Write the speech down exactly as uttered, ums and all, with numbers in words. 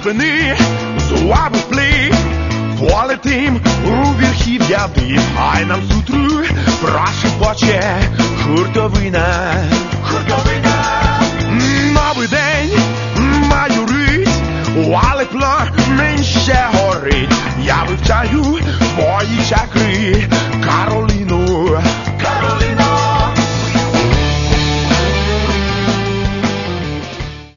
спини, зуаби плей, полетим у верхів'я див, хай нам сутру прошепоче хуртовина, хуртовина.